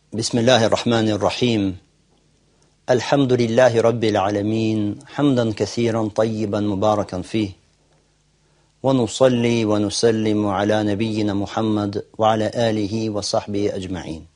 بسم الله الرحمن الرحيم الحمد لله رب العالمين حمدا كثيرا طيبا مباركا فيه ونصلي ونسلم على نبينا محمد وعلى آله وصحبه أجمعين.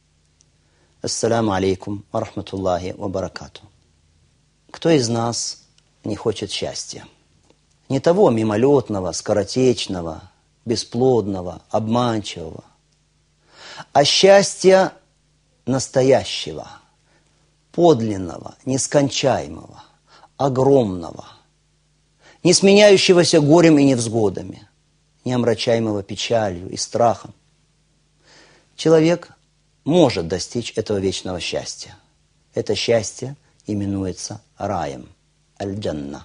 Ассаламу алейкум ва рахматуллахи ва баракату. Кто из нас не хочет счастья? Не того мимолетного, скоротечного, бесплодного, обманчивого, а счастья настоящего, подлинного, нескончаемого, огромного, не сменяющегося горем и невзгодами, не омрачаемого печалью и страхом. Человек может достичь этого вечного счастья. Это счастье именуется раем, аль-джанна.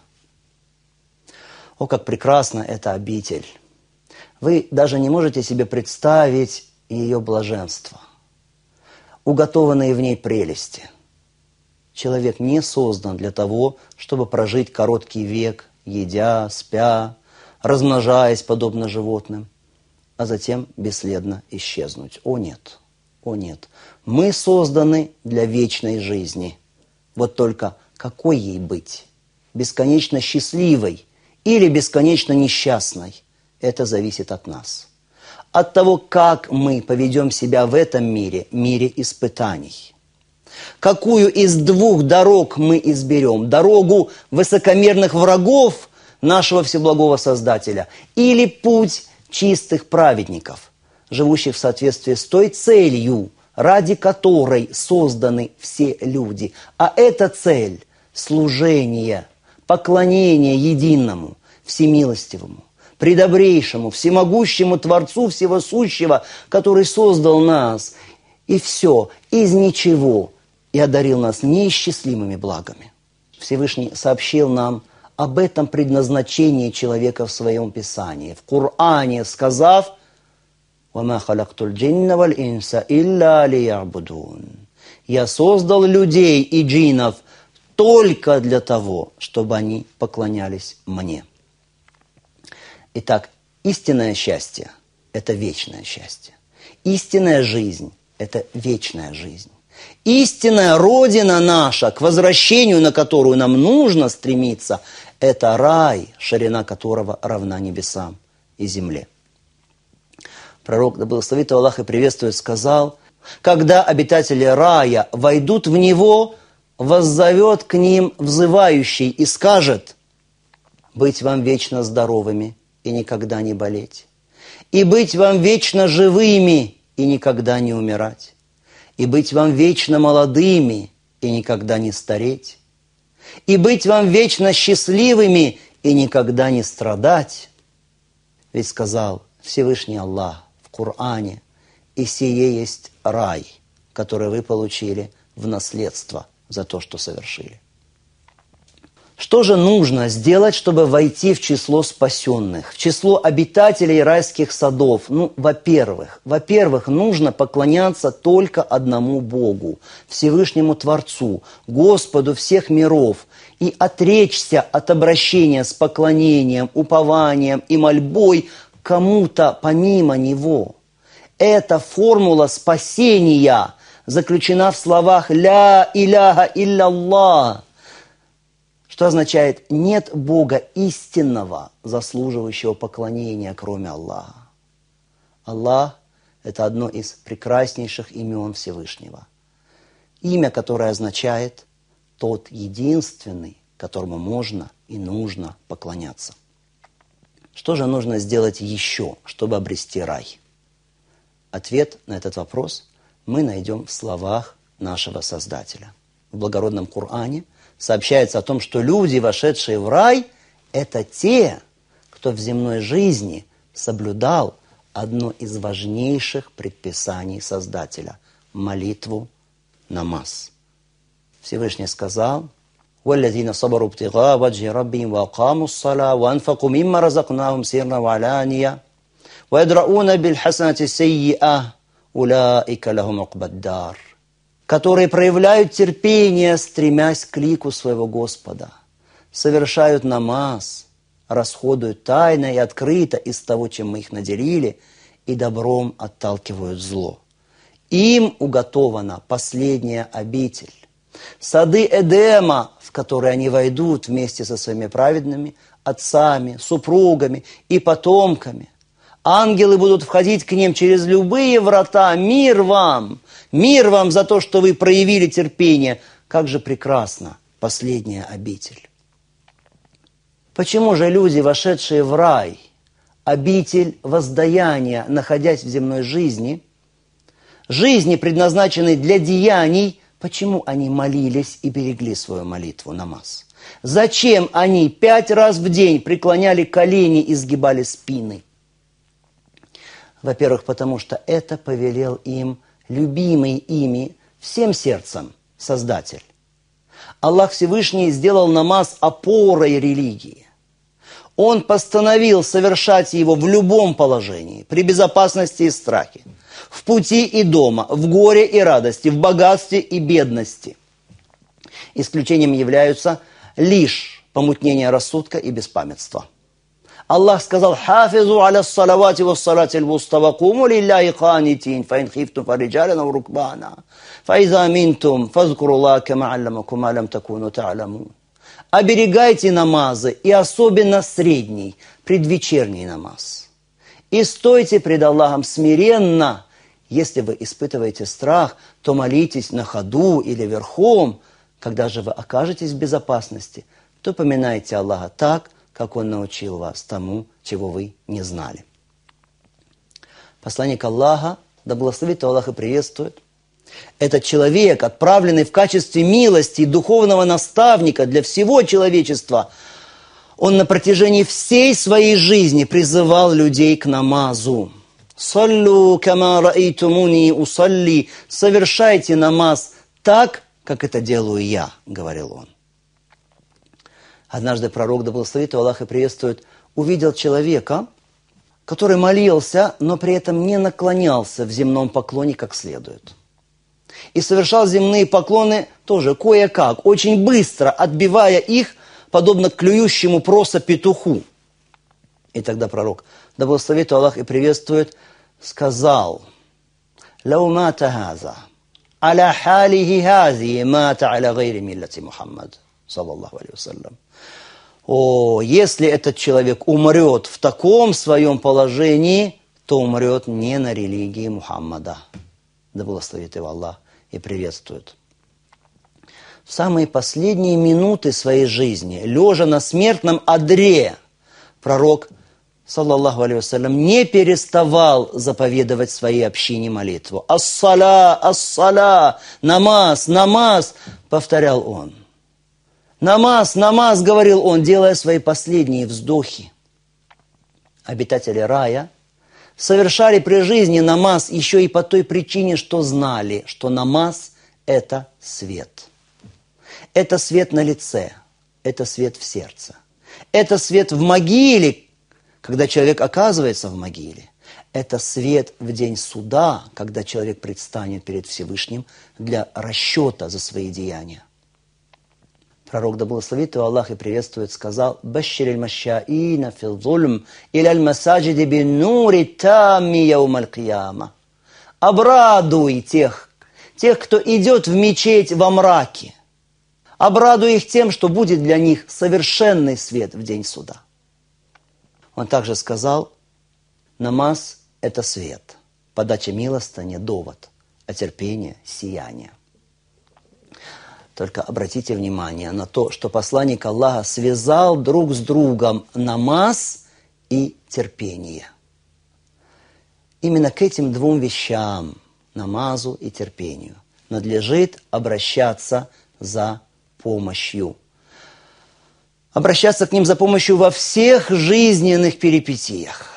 О, как прекрасна эта обитель! Вы даже не можете себе представить ее блаженство, уготованные в ней прелести. Человек не создан для того, чтобы прожить короткий век, едя, спя, размножаясь подобно животным, а затем бесследно исчезнуть. О нет! О нет, мы созданы для вечной жизни. Вот только какой ей быть? Бесконечно счастливой или бесконечно несчастной? Это зависит от нас. От того, как мы поведем себя в этом мире, мире испытаний. Какую из двух дорог мы изберем? Дорогу высокомерных врагов нашего Всеблагого Создателя или путь чистых праведников, живущих в соответствии с той целью, ради которой созданы все люди. А эта цель – служение, поклонение единому, всемилостивому, предобрейшему, всемогущему Творцу Всего Сущего, который создал нас, и все, из ничего, и одарил нас неисчислимыми благами. Всевышний сообщил нам об этом предназначении человека в своем Писании, в Коране, сказав: «Вама халактуль джинна валь инса илля лиябудун». Я создал людей и джиннов только для того, чтобы они поклонялись мне. Итак, истинное счастье – это вечное счастье. Истинная жизнь – это вечная жизнь. Истинная Родина наша, к возвращению на которую нам нужно стремиться – это рай, ширина которого равна небесам и земле. Пророк, да благословит его Аллах и приветствует, сказал: когда обитатели рая войдут в него, воззовет к ним взывающий и скажет: быть вам вечно здоровыми и никогда не болеть, и быть вам вечно живыми и никогда не умирать, и быть вам вечно молодыми и никогда не стареть, и быть вам вечно счастливыми и никогда не страдать. Ведь сказал Всевышний Аллах в Коране: и сие есть рай, который вы получили в наследство за то, что совершили. Что же нужно сделать, чтобы войти в число спасенных, в число обитателей райских садов? Во-первых, нужно поклоняться только одному Богу, Всевышнему Творцу, Господу всех миров, и отречься от обращения с поклонением, упованием и мольбой кому-то помимо Него. Эта формула спасения заключена в словах «Ля иляха илля-Аллах», что означает «нет Бога истинного, заслуживающего поклонения, кроме Аллаха». Аллах – это одно из прекраснейших имен Всевышнего. Имя, которое означает «тот единственный, которому можно и нужно поклоняться». Что же нужно сделать еще, чтобы обрести рай? Ответ на этот вопрос мы найдем в словах нашего Создателя. В благородном Коране сообщается о том, что люди, вошедшие в рай, это те, кто в земной жизни соблюдал одно из важнейших предписаний Создателя – молитву, намаз. Всевышний сказал: «Валлазина сабару бтига ваджи раббихим ва акаму ссала ва анфаку мимма разакнахум сирна ва алания ва ядрауна бил хасанати саййиа улаика лахум укбад-дар», которые проявляют терпение, стремясь к лику своего Господа, совершают намаз, расходуют тайно и открыто из того, чем мы их наделили, и добром отталкивают зло. Им уготована последняя обитель. Сады Эдема, в которые они войдут вместе со своими праведными отцами, супругами и потомками. Ангелы будут входить к ним через любые врата. Мир вам за то, что вы проявили терпение. Как же прекрасна последняя обитель. Почему же люди, вошедшие в рай, обитель воздаяния, находясь в земной жизни, предназначенной для деяний, почему они молились и берегли свою молитву, намаз? Зачем они 5 раз в день преклоняли колени и сгибали спины? Во-первых, потому что это повелел им любимый ими всем сердцем Создатель. Аллах Всевышний сделал намаз опорой религии. Он постановил совершать его в любом положении, при безопасности и страхе, в пути и дома, в горе и радости, в богатстве и бедности. Исключением являются лишь помутнение рассудка и беспамятство. Аллах сказал: «Хафизу аля салавати ва салати аль-вуста ва куму лилляхи канитин, фаин хифтум фариджалина ва рукбана, фаиза аминтум фазкуруллаха кама алламакум ма лам такуну та'ламун». Оберегайте намазы, и особенно средний, предвечерний намаз. И стойте пред Аллахом смиренно. Если вы испытываете страх, то молитесь на ходу или верхом. Когда же вы окажетесь в безопасности, то поминайте Аллаха так, как Он научил вас тому, чего вы не знали. Посланник Аллаха, да благословит Аллах и приветствует, этот человек, отправленный в качестве милости и духовного наставника для всего человечества, он на протяжении всей своей жизни призывал людей к намазу. «Саллю кама раайтумуни усалли», «совершайте намаз так, как это делаю я», говорил он. Однажды пророк, да благословит Аллах и приветствует, увидел человека, который молился, но при этом не наклонялся в земном поклоне как следует. И совершал земные поклоны тоже кое-как, очень быстро, отбивая их, подобно клюющему проса петуху. И тогда пророк, да благословит Аллах и приветствует, сказал: «Лау мата хаза, аля халихи хази, мата аля гайри миллати Мухаммад, саллаллаху алейхи вассалям». О, если этот человек умрет в таком своем положении, то умрет не на религии Мухаммада. Да благословит его Аллах и приветствует. В самые последние минуты своей жизни, лежа на смертном одре, пророк, саллаллаху алейхи вассалям, не переставал заповедовать своей общине молитву. «Ас-сала, ас-сала, намаз, намаз», повторял он. «Намаз, намаз», говорил он, делая свои последние вздохи. Обитатели рая совершали при жизни намаз еще и по той причине, что знали, что намаз – это свет. Это свет на лице, это свет в сердце. Это свет в могиле, когда человек оказывается в могиле. Это свет в день суда, когда человек предстанет перед Всевышним для расчета за свои деяния. Пророк, да благословит его Аллах и приветствует, сказал: «Башшир аль-машаина фил зульм иля аль-масаджиди бин нури тамми яумаль кияма». Обрадуй тех, кто идет в мечеть во мраке. Обрадуй их тем, что будет для них совершенный свет в день суда. Он также сказал: намаз – это свет, подача милостыни – довод, а терпение – сияние. Только обратите внимание на то, что посланник Аллаха связал друг с другом намаз и терпение. Именно к этим двум вещам, намазу и терпению, надлежит обращаться за помощью. Обращаться к ним за помощью во всех жизненных перипетиях.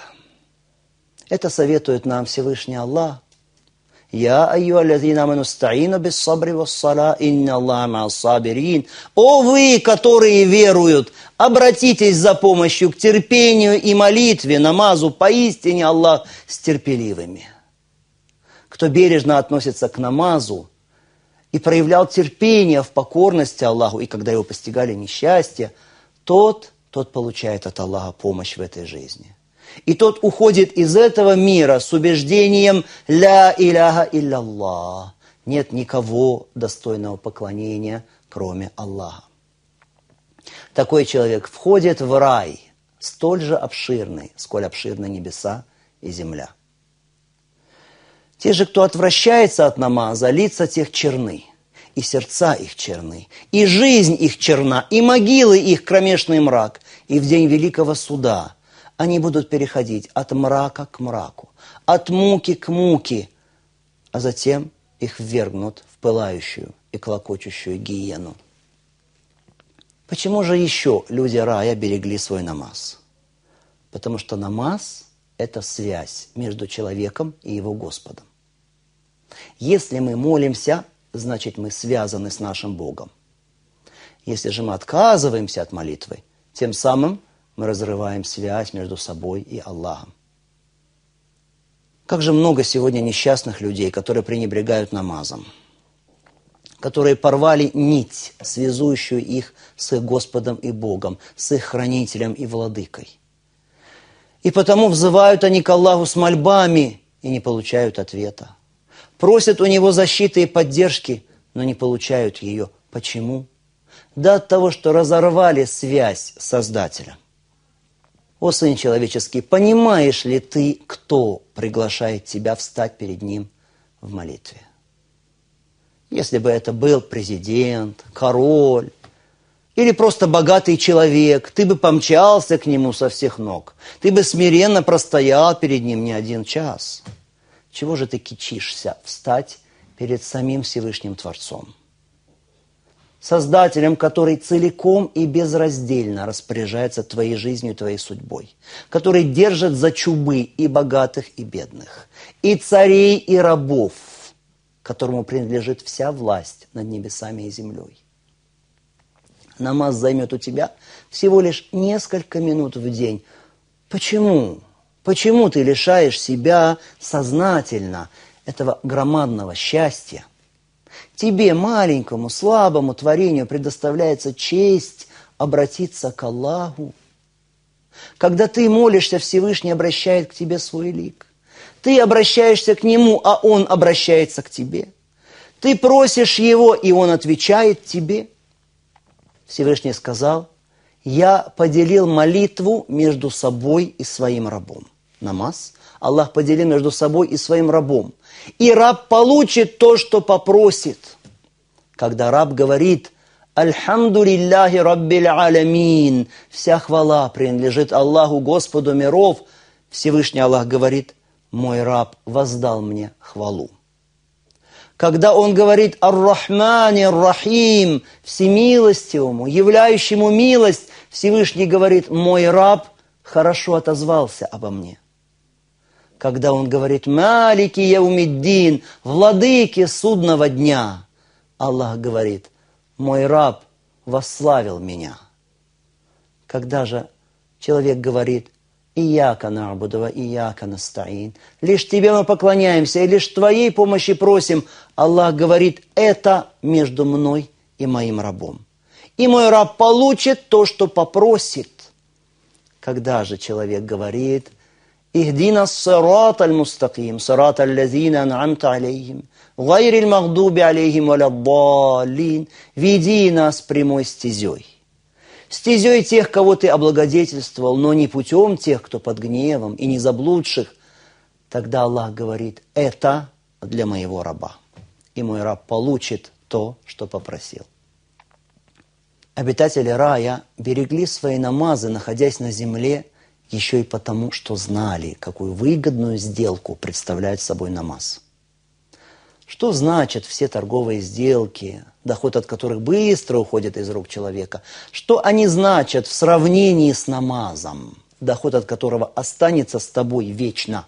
Это советует нам Всевышний Аллах. «Я айюаллазина аману стаину биссабри вассала, инна Аллаха ма'ас-сабирин». О вы, которые веруют, обратитесь за помощью к терпению и молитве, намазу, поистине Аллах с терпеливыми. Кто бережно относится к намазу и проявлял терпение в покорности Аллаху, и когда его постигали несчастья, тот получает от Аллаха помощь в этой жизни. И тот уходит из этого мира с убеждением «Ля иляха илля-Аллах». Нет никого достойного поклонения, кроме Аллаха. Такой человек входит в рай, столь же обширный, сколь обширны небеса и земля. Те же, кто отвращается от намаза, лица тех черны, и сердца их черны, и жизнь их черна, и могилы их кромешный мрак, и в день великого суда они будут переходить от мрака к мраку, от муки к муке, а затем их ввергнут в пылающую и клокочущую гиену. Почему же еще люди рая берегли свой намаз? Потому что намаз – это связь между человеком и его Господом. Если мы молимся, значит мы связаны с нашим Богом. Если же мы отказываемся от молитвы, тем самым мы разрываем связь между собой и Аллахом. Как же много сегодня несчастных людей, которые пренебрегают намазом, которые порвали нить, связующую их с их Господом и Богом, с их хранителем и владыкой. И потому взывают они к Аллаху с мольбами и не получают ответа. Просят у Него защиты и поддержки, но не получают ее. Почему? Да от того, что разорвали связь с Создателем. О, Сын человеческий, понимаешь ли ты, кто приглашает тебя встать перед Ним в молитве? Если бы это был президент, король или просто богатый человек, ты бы помчался к Нему со всех ног. Ты бы смиренно простоял перед Ним не один час. Чего же ты кичишься встать перед самим Всевышним Творцом? Создателем, который целиком и безраздельно распоряжается твоей жизнью и твоей судьбой, который держит за чубы и богатых, и бедных, и царей, и рабов, которому принадлежит вся власть над небесами и землей. Намаз займет у тебя всего лишь несколько минут в день. Почему? Почему ты лишаешь себя сознательно этого громадного счастья? Тебе, маленькому, слабому творению, предоставляется честь обратиться к Аллаху. Когда ты молишься, Всевышний обращает к тебе свой лик. Ты обращаешься к Нему, а Он обращается к тебе. Ты просишь Его, и Он отвечает тебе. Всевышний сказал: «Я поделил молитву между собой и своим рабом». Намаз Аллах поделил между собой и своим рабом. И раб получит то, что попросит. Когда раб говорит: «Альхамду лилляхи раббил алямин», вся хвала принадлежит Аллаху, Господу миров, Всевышний Аллах говорит: «Мой раб воздал мне хвалу». Когда он говорит «Ар-Рахмани ар-Рахим», всемилостивому, являющему милость, Всевышний говорит: «Мой раб хорошо отозвался обо мне». Когда он говорит «Малики яумиддин», владыке судного дня, Аллах говорит: «Мой раб восславил меня». Когда же человек говорит «Ияка на'буду ва ияка настаин», лишь Тебе мы поклоняемся и лишь Твоей помощи просим, Аллах говорит: это между мной и моим рабом. И мой раб получит то, что попросит. Когда же человек говорит «Ихдина ссирата аль-мустаким, сирата аллазина ан'амта алейхим, гайрил магдуби алейхим валаддаллин», веди нас прямой стезей. Стезей тех, кого ты облагодетельствовал, но не путем тех, кто под гневом, и не заблудших. Тогда Аллах говорит: это для моего раба. И мой раб получит то, что попросил. Обитатели рая берегли свои намазы, находясь на земле, еще и потому, что знали, какую выгодную сделку представляет собой намаз. Что значат все торговые сделки, доход от которых быстро уходит из рук человека? Что они значат в сравнении с намазом, доход от которого останется с тобой вечно?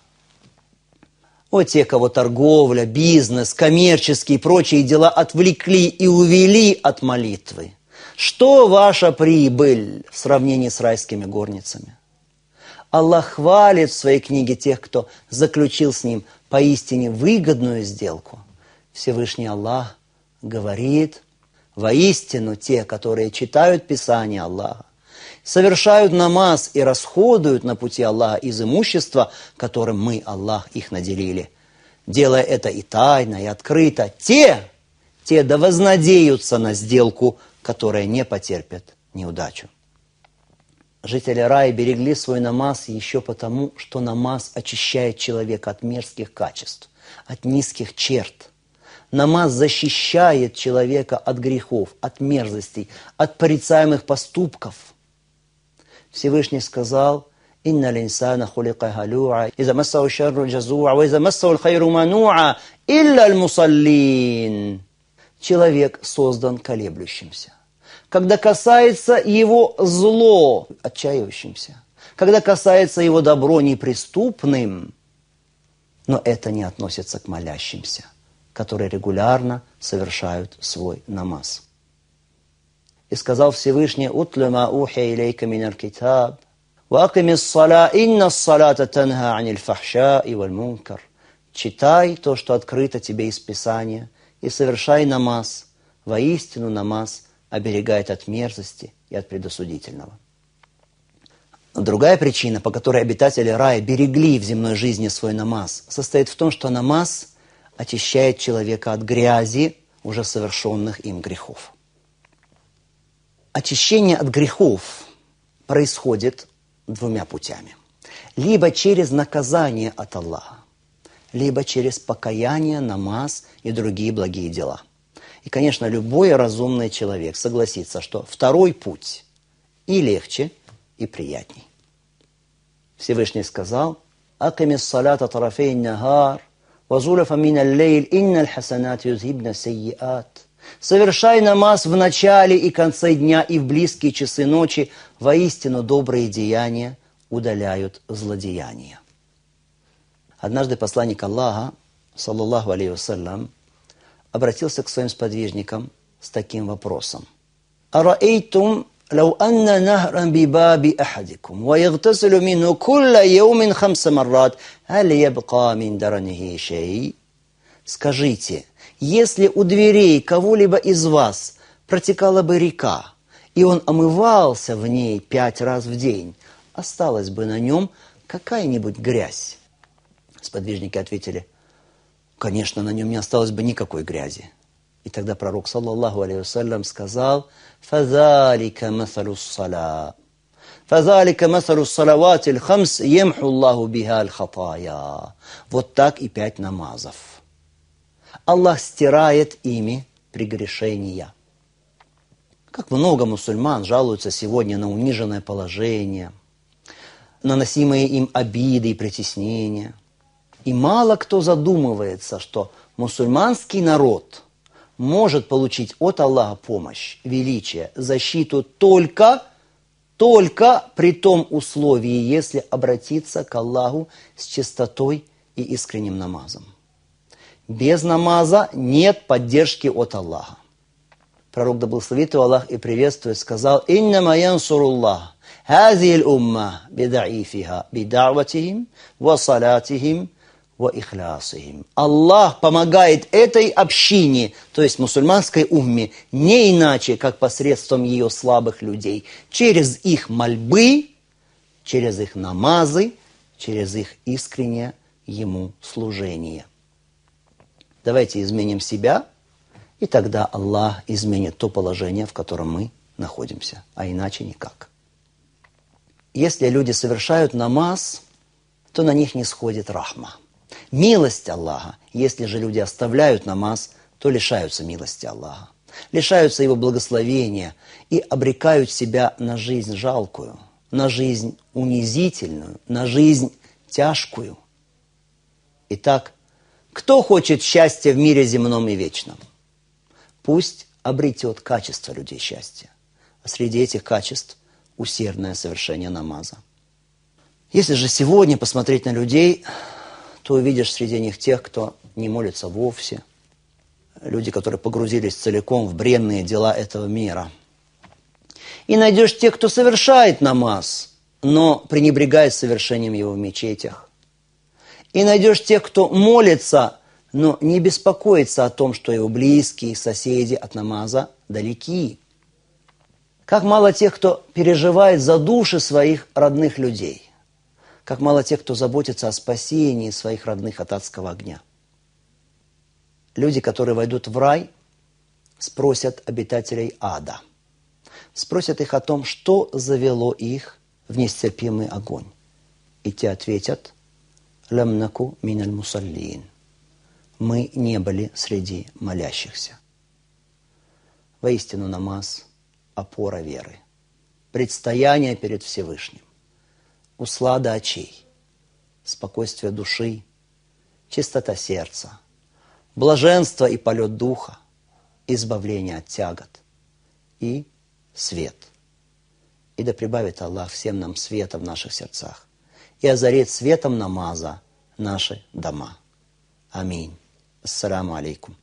О, те, кого торговля, бизнес, коммерческие и прочие дела отвлекли и увели от молитвы. Что ваша прибыль в сравнении с райскими горницами? Аллах хвалит в своей книге тех, кто заключил с Ним поистине выгодную сделку. Всевышний Аллах говорит: воистину те, которые читают Писание Аллаха, совершают намаз и расходуют на пути Аллаха из имущества, которым мы, Аллах, их наделили, делая это и тайно, и открыто, те да вознадеются на сделку, которая не потерпит неудачу. Жители рая берегли свой намаз еще потому, что намаз очищает человека от мерзких качеств, от низких черт. Намаз защищает человека от грехов, от мерзостей, от порицаемых поступков. Всевышний сказал: «Инна линсана хулика галуа, иза массаху шарру джазуа, ва иза массаху аль-хайру мануа, илля аль-мусаллин». Человек создан колеблющимся. Когда касается его зло, отчаивающимся. Когда касается его добро, неприступным. Но это не относится к молящимся, которые регулярно совершают свой намаз. И сказал Всевышний: «Утлю ма ухия илейка миналь китаб, ва акимис саля, инна салата танха аниль фахшаи валь мункар». Читай то, что открыто тебе из Писания, и совершай намаз. Воистину намаз оберегает от мерзости и от предосудительного. Другая причина, по которой обитатели рая берегли в земной жизни свой намаз, состоит в том, что намаз очищает человека от грязи уже совершенных им грехов. Очищение от грехов происходит двумя путями. Либо через наказание от Аллаха, либо через покаяние, намаз и другие благие дела. И, конечно, любой разумный человек согласится, что второй путь и легче, и приятней. Всевышний сказал: «Акимис салата тарафей нагар, вазулафа миналь лейль, инналь хасанат юзхибна сайиат». Совершай намаз в начале и конце дня и в близкие часы ночи, воистину добрые деяния удаляют злодеяния. Однажды посланник Аллаха, саллаллаху алейхи вассалям, обратился к своим сподвижникам с таким вопросом: «Араэйтум лау анна нахран бибаби ахадикум, ва ягтасилу минху кулла яумин хамса маррат, аль ябка мин даранихи шей». Скажите, если у дверей кого-либо из вас протекала бы река, и он омывался в ней 5 раз в день, осталась бы на нем какая-нибудь грязь? Сподвижники ответили: конечно, на нем не осталось бы никакой грязи. И тогда пророк, саллаллаху алейхи вассалям, сказал: «Фазалика масалу ссала, фазалика масалу ссалаватиль хамс, ямху Аллаху биха аль-хатая». Вот так и 5 намазов. Аллах стирает ими прегрешения. Как много мусульман жалуются сегодня на униженное положение, наносимые им обиды и притеснения. И мало кто задумывается, что мусульманский народ может получить от Аллаха помощь, величие, защиту только при том условии, если обратиться к Аллаху с чистотой и искренним намазом. Без намаза нет поддержки от Аллаха. Пророк, да благословит его Аллах и приветствует, сказал: «Иннама янсуруллах хазиль умма бидаифиха бидаватихим ва салатихим ва ихлясихим». Аллах помогает этой общине, то есть мусульманской умме, не иначе, как посредством ее слабых людей, через их мольбы, через их намазы, через их искреннее ему служение. Давайте изменим себя, и тогда Аллах изменит то положение, в котором мы находимся, а иначе никак. Если люди совершают намаз, то на них не сходит рахма. Милость Аллаха. Если же люди оставляют намаз, то лишаются милости Аллаха, лишаются его благословения и обрекают себя на жизнь жалкую, на жизнь унизительную, на жизнь тяжкую. Итак, кто хочет счастья в мире земном и вечном? Пусть обретет качество людей счастья. А среди этих качеств усердное совершение намаза. Если же сегодня посмотреть на людей, то увидишь среди них тех, кто не молится вовсе. Люди, которые погрузились целиком в бренные дела этого мира. И найдешь тех, кто совершает намаз, но пренебрегает совершением его в мечетях. И найдешь тех, кто молится, но не беспокоится о том, что его близкие, соседи от намаза далеки. Как мало тех, кто переживает за души своих родных людей. Как мало тех, кто заботится о спасении своих родных от адского огня. Люди, которые войдут в рай, спросят обитателей ада. Спросят их о том, что завело их в нестерпимый огонь. И те ответят: «Лям наку миналь мусаллин». Мы не были среди молящихся. Воистину намаз – опора веры, предстояние перед Всевышним, услада очей, спокойствие души, чистота сердца, блаженство и полет духа, избавление от тягот и свет. И да прибавит Аллах всем нам света в наших сердцах и озарит светом намаза наши дома. Аминь. Ассаламу алейкум.